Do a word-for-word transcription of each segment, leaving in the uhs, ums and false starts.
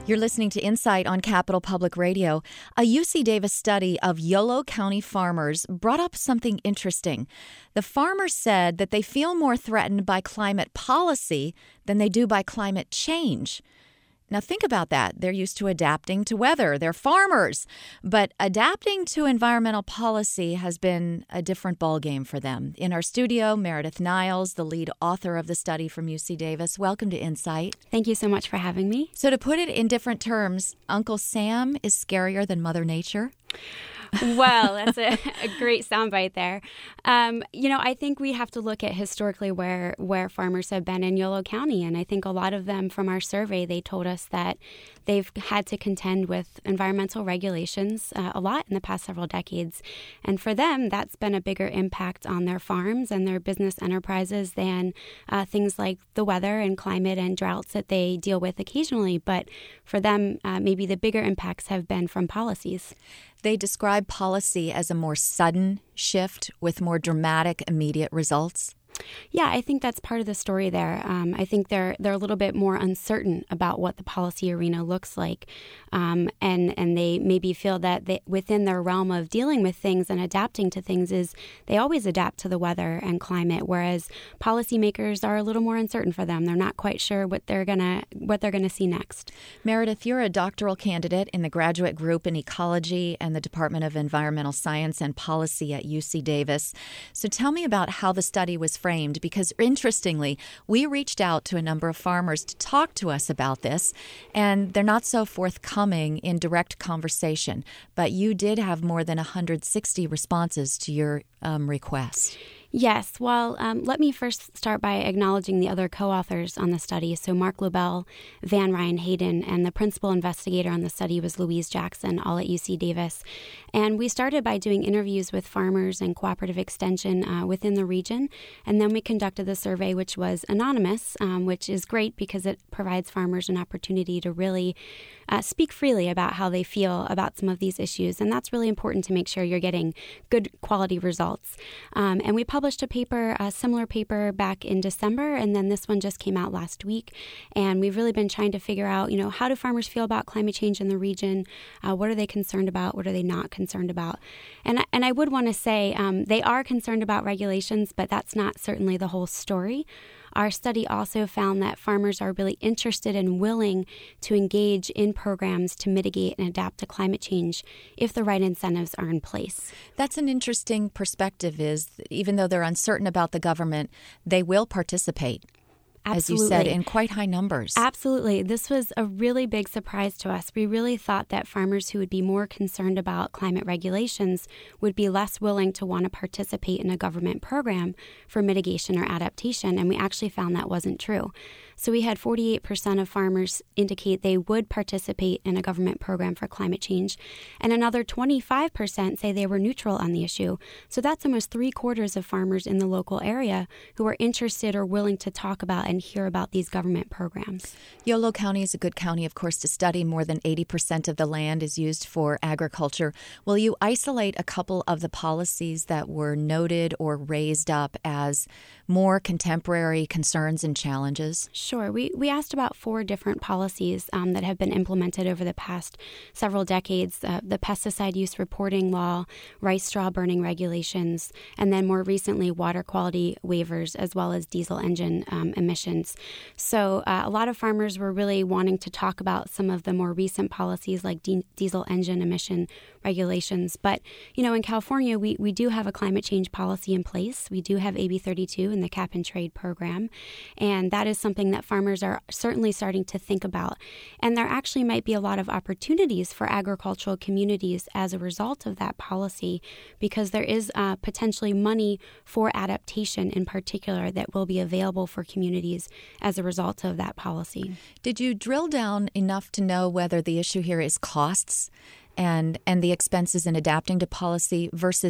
You're listening to Insight on Capital Public Radio. A U C Davis study of Yolo County farmers brought up something interesting. The farmers said that they feel more threatened by climate policy than they do by climate change. Now think about that. They're used to adapting to weather. They're farmers. But adapting to environmental policy has been a different ballgame for them. In our studio, Meredith Niles, the lead author of the study from U C Davis. Welcome to Insight. Thank you so much for having me. So to put it in different terms, Uncle Sam is scarier than Mother Nature? Well, that's a, a great soundbite there. Um, you know, I think we have to look at historically where, where farmers have been in Yolo County. And I think a lot of them from our survey, they told us that they've had to contend with environmental regulations uh, a lot in the past several decades. And for them, that's been a bigger impact on their farms and their business enterprises than uh, things like the weather and climate and droughts that they deal with occasionally. But for them, uh, maybe the bigger impacts have been from policies. They describe policy as a more sudden shift with more dramatic, immediate results. Yeah, I think that's part of the story there. Um, I think they're they're a little bit more uncertain about what the policy arena looks like, um, and and they maybe feel that they, within their realm of dealing with things and adapting to things is they always adapt to the weather and climate, whereas policymakers are a little more uncertain for them. They're not quite sure what they're gonna what they're gonna see next. Meredith, you're a doctoral candidate in the graduate group in ecology and the Department of Environmental Science and Policy at U C Davis. So tell me about how the study was framed, because interestingly, we reached out to a number of farmers to talk to us about this, and they're not so forthcoming in direct conversation. But you did have more than one hundred sixty responses to your um, request. Yes. Well, um, let me first start by acknowledging the other co-authors on the study. So Mark Lobel, Van Ryan Hayden, and the principal investigator on the study was Louise Jackson, all at U C Davis. And we started by doing interviews with farmers and cooperative extension uh, within the region. And then we conducted the survey, which was anonymous, um, which is great because it provides farmers an opportunity to really uh, speak freely about how they feel about some of these issues. And that's really important to make sure you're getting good quality results. Um, and we published a paper, a similar paper back in December, and then this one just came out last week. And we've really been trying to figure out, you know, how do farmers feel about climate change in the region? Uh, what are they concerned about? What are they not concerned about? And, and I would want to say um, they are concerned about regulations, but that's not certainly the whole story. Our study also found that farmers are really interested and willing to engage in programs to mitigate and adapt to climate change if the right incentives are in place. That's an interesting perspective, is that even though they're uncertain about the government, they will participate. Absolutely. As you said, in quite high numbers. Absolutely. This was a really big surprise to us. We really thought that farmers who would be more concerned about climate regulations would be less willing to want to participate in a government program for mitigation or adaptation, and we actually found that wasn't true. So we had forty-eight percent of farmers indicate they would participate in a government program for climate change, and another twenty-five percent say they were neutral on the issue. So that's almost three quarters of farmers in the local area who are interested or willing to talk about and hear about these government programs. Yolo County is a good county, of course, to study. More than eighty percent of the land is used for agriculture. Will you isolate a couple of the policies that were noted or raised up as more contemporary concerns and challenges? Sure. We, we asked about four different policies um, that have been implemented over the past several decades. Uh, the pesticide use reporting law, rice straw burning regulations, and then more recently water quality waivers, as well as diesel engine um, emissions. So uh, a lot of farmers were really wanting to talk about some of the more recent policies like di- diesel engine emission regulations. But, you know, in California, we, we do have a climate change policy in place. We do have A B thirty-two in the cap and trade program. And that is something that farmers are certainly starting to think about. And there actually might be a lot of opportunities for agricultural communities as a result of that policy, because there is uh, potentially money for adaptation in particular that will be available for communities as a result of that policy. Did you drill down enough to know whether the issue here is costs and and the expenses in adapting to policy versus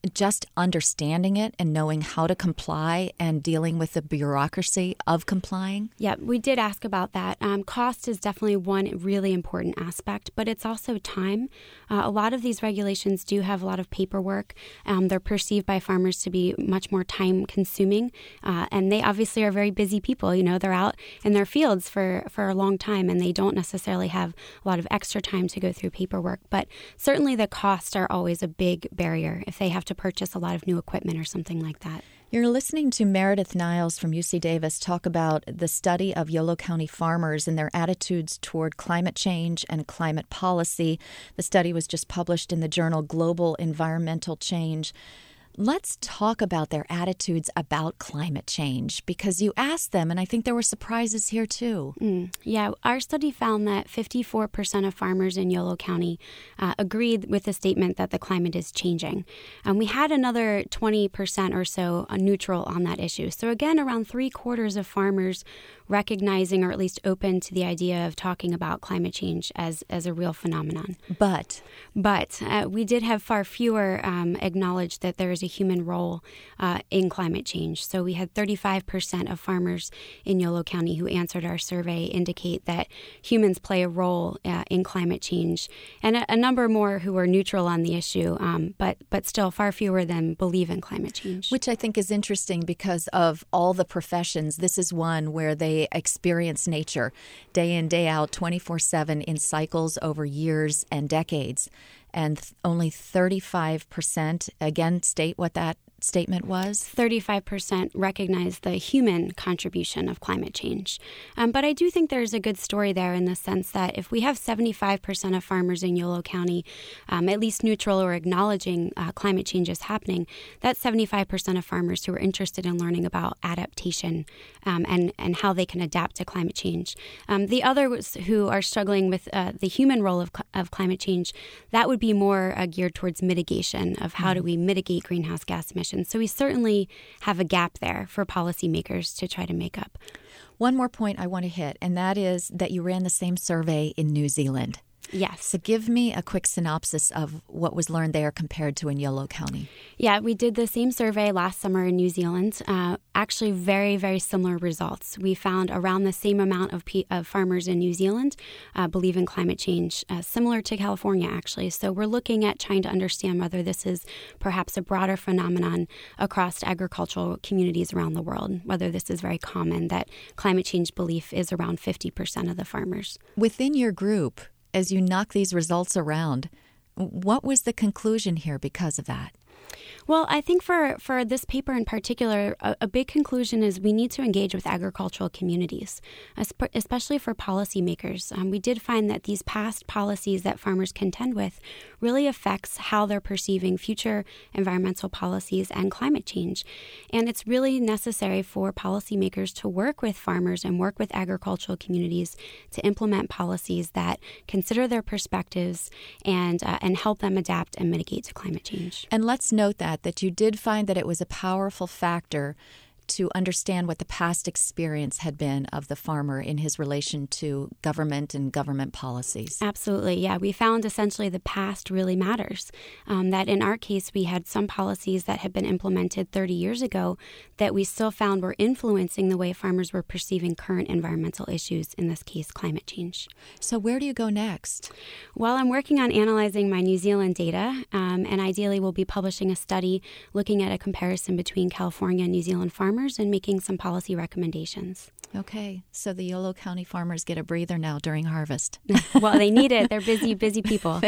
just understanding it and knowing how to comply and dealing with the bureaucracy of complying? Yeah, we did ask about that. Um, cost is definitely one really important aspect, but it's also time. Uh, a lot of these regulations do have a lot of paperwork. Um, they're perceived by farmers to be much more time-consuming, uh, and they obviously are very busy people. You know, they're out in their fields for, for a long time, and they don't necessarily have a lot of extra time to go through paperwork. But certainly the costs are always a big barrier if they have to purchase a lot of new equipment or something like that. You're listening to Meredith Niles from U C Davis talk about the study of Yolo County farmers and their attitudes toward climate change and climate policy. The study was just published in the journal Global Environmental Change. Let's talk about their attitudes about climate change, because you asked them, and I think there were surprises here too. Mm, yeah, our study found that fifty-four percent of farmers in Yolo County uh, agreed with the statement that the climate is changing. And we had another twenty percent or so uh, neutral on that issue. So again, around three quarters of farmers recognizing or at least open to the idea of talking about climate change as, as a real phenomenon. But? But uh, we did have far fewer um, acknowledge that there is a human role uh, in climate change. So we had thirty-five percent of farmers in Yolo County who answered our survey indicate that humans play a role uh, in climate change, and a, a number more who are neutral on the issue, um, but, but still far fewer than believe in climate change. Which I think is interesting because of all the professions. This is one where they experience nature day in, day out, twenty-four seven in cycles over years and decades. And th- only thirty-five percent, again, state what that statement was? thirty-five percent recognize the human contribution of climate change. Um, but I do think there's a good story there in the sense that if we have seventy-five percent of farmers in Yolo County um, at least neutral or acknowledging uh, climate change is happening, that's seventy-five percent of farmers who are interested in learning about adaptation um, and, and how they can adapt to climate change. Um, the others who are struggling with uh, the human role of, cl- of climate change, that would be more uh, geared towards mitigation of how mm-hmm. do we mitigate greenhouse gas emissions. So we certainly have a gap there for policymakers to try to make up. One more point I want to hit, and that is that you ran the same survey in New Zealand. Yes. So give me a quick synopsis of what was learned there compared to in Yolo County. Yeah, we did the same survey last summer in New Zealand. Uh, actually, very, very similar results. We found around the same amount of, pe- of farmers in New Zealand uh, believe in climate change, uh, similar to California, actually. So we're looking at trying to understand whether this is perhaps a broader phenomenon across agricultural communities around the world, whether this is very common that climate change belief is around fifty percent of the farmers. Within your group, as you knock these results around, what was the conclusion here because of that? Well, I think for, for this paper in particular, a, a big conclusion is we need to engage with agricultural communities, especially for policymakers. Um, we did find that these past policies that farmers contend with really affects how they're perceiving future environmental policies and climate change. And it's really necessary for policymakers to work with farmers and work with agricultural communities to implement policies that consider their perspectives and uh, and help them adapt and mitigate to climate change. And let's note that, that you did find that it was a powerful factor to understand what the past experience had been of the farmer in his relation to government and government policies. Absolutely. Yeah, we found essentially the past really matters. Um, that in our case, we had some policies that had been implemented thirty years ago that we still found were influencing the way farmers were perceiving current environmental issues, in this case, climate change. So where do you go next? Well, I'm working on analyzing my New Zealand data, um, and ideally we'll be publishing a study looking at a comparison between California and New Zealand farmers and making some policy recommendations. Okay, so the Yolo County farmers get a breather now during harvest. Well, they need it. They're busy, busy people.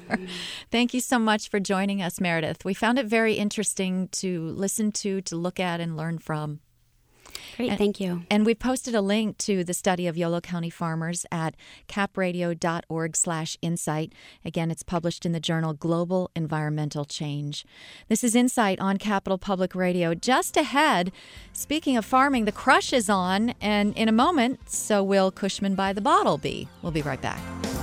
Thank you so much for joining us, Meredith. We found it very interesting to listen to, to look at, and learn from. Great, and, thank you. And we've posted a link to the study of Yolo County farmers at capradio.org slash insight. Again, it's published in the journal Global Environmental Change. This is Insight on Capital Public Radio. Just ahead, speaking of farming, the crush is on, and in a moment, so will Cushman by the Bottle be. We'll be right back.